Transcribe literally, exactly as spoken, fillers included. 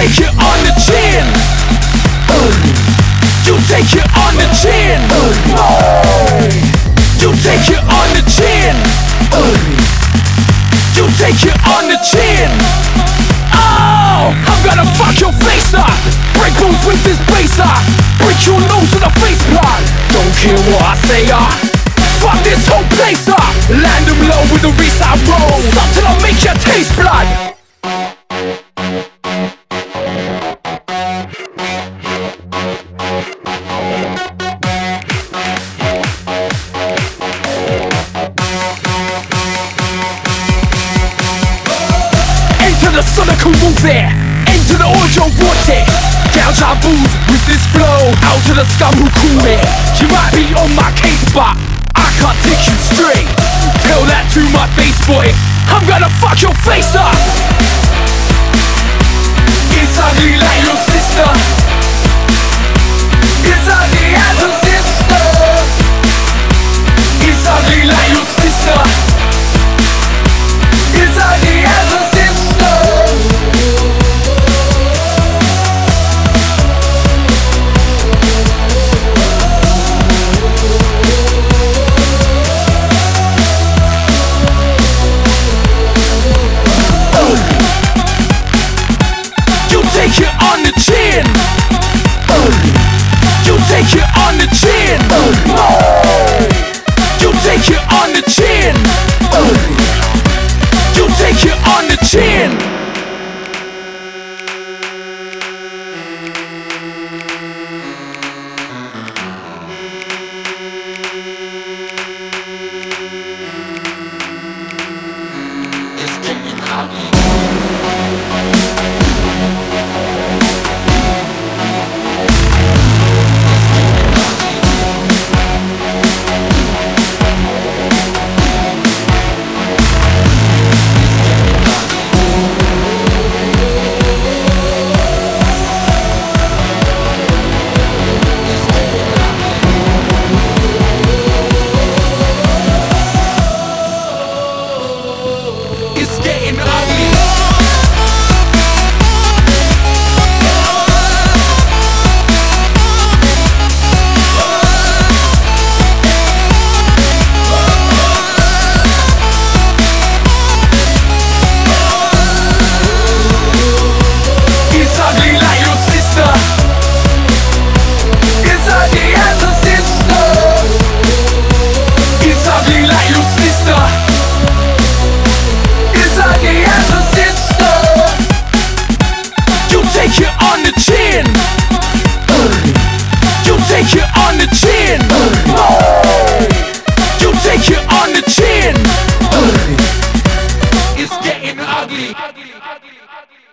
take it on the chin. You take it on the chin. You take it on the chin. You take it on the chin. Oh, I'm gonna fuck your face up. Break bones with this bass up. Break your nose with a face plug. Don't care what I say up. Fuck this whole place up. Land them low with a restart roll. Stop till I make you taste blood. The sonical warfare, enter the audio vortex. Gouge our booze with this flow, out to the scum who call me. You might be on my case, but I can't take you straight. Tell that to my face, boy, I'm gonna fuck your face up. It's ugly like your sister. It's ugly as a sister. It's ugly like your sister. It's ugly as a sister. Take it on the chin. You take it on the chin. You take it on the chin. You take it on the chin. It's getting ugly. Take it on the chin. You take it on the chin. You take it on the chin. It's getting ugly.